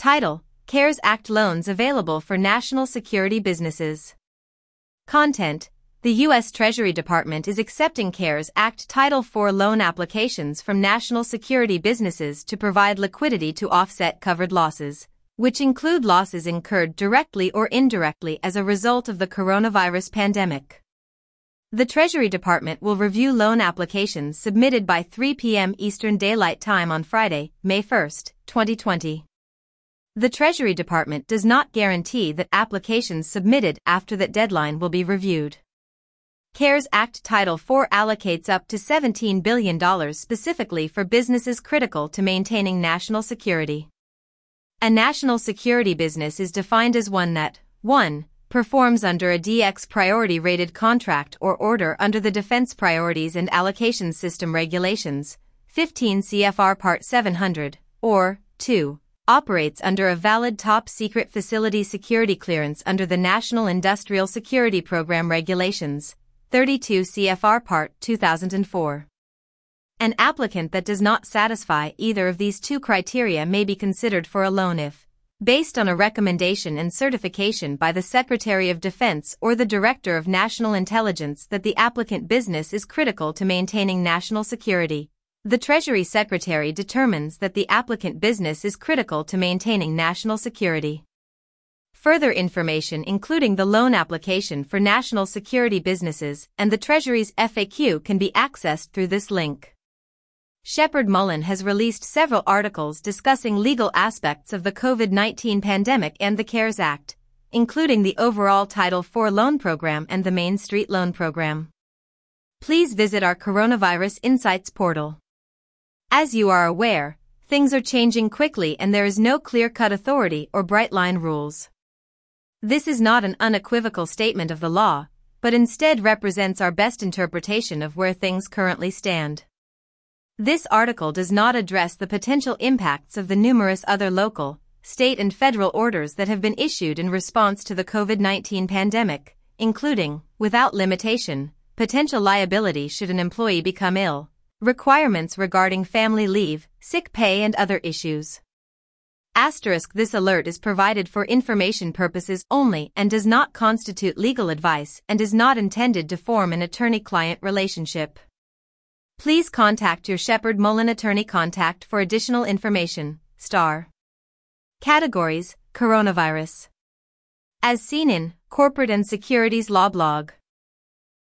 Title: CARES Act loans available for national security businesses. Content: the U.S. Treasury Department is accepting CARES Act Title IV loan applications from national security businesses to provide liquidity to offset covered losses, which include losses incurred directly or indirectly as a result of the coronavirus pandemic. The Treasury Department will review loan applications submitted by 3 p.m. Eastern Daylight Time on Friday, May 1, 2020. The Treasury Department does not guarantee that applications submitted after that deadline will be reviewed. CARES Act Title IV allocates up to $17 billion specifically for businesses critical to maintaining national security. A national security business is defined as one that 1. Performs under a DX priority-rated contract or order under the Defense Priorities and Allocations System Regulations, 15 CFR Part 700, or 2. Operates under a valid top-secret facility security clearance under the National Industrial Security Program Regulations, 32 CFR Part 2004. An applicant that does not satisfy either of these two criteria may be considered for a loan if, based on a recommendation and certification by the Secretary of Defense or the Director of National Intelligence that the applicant business is critical to maintaining national security, the Treasury Secretary determines that the applicant business is critical to maintaining national security. Further information including the loan application for national security businesses and the Treasury's FAQ can be accessed through this link. Shepard Mullen has released several articles discussing legal aspects of the COVID-19 pandemic and the CARES Act, including the overall Title IV loan program and the Main Street Loan Program. Please visit our Coronavirus Insights portal. As you are aware, things are changing quickly and there is no clear-cut authority or bright-line rules. This is not an unequivocal statement of the law, but instead represents our best interpretation of where things currently stand. This article does not address the potential impacts of the numerous other local, state and federal orders that have been issued in response to the COVID-19 pandemic, including, without limitation, potential liability should an employee become ill, requirements regarding family leave, sick pay and other issues. This alert is provided for information purposes only and does not constitute legal advice and is not intended to form an attorney-client relationship. Please contact your Shepard Mullen attorney contact for additional information. Categories: Coronavirus. As seen in Corporate and Securities Law blog.